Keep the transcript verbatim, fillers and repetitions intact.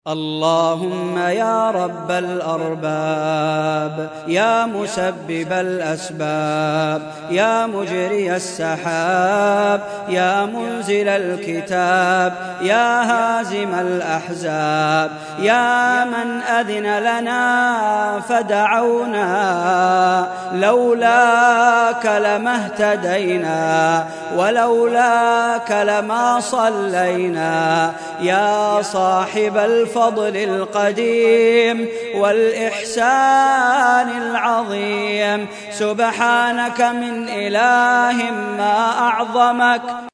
اللهم يا رب الأرباب، يا مسبب الأسباب، يا مجري السحاب، يا منزل الكتاب، يا هازم الأحزاب، يا من أذن لنا فدعونا، لولاك لما اهتدينا، ولولاك لما صلينا، يا صاحب الفضل القديم والإحسان العظيم، سبحانك من إله ما أعظمك.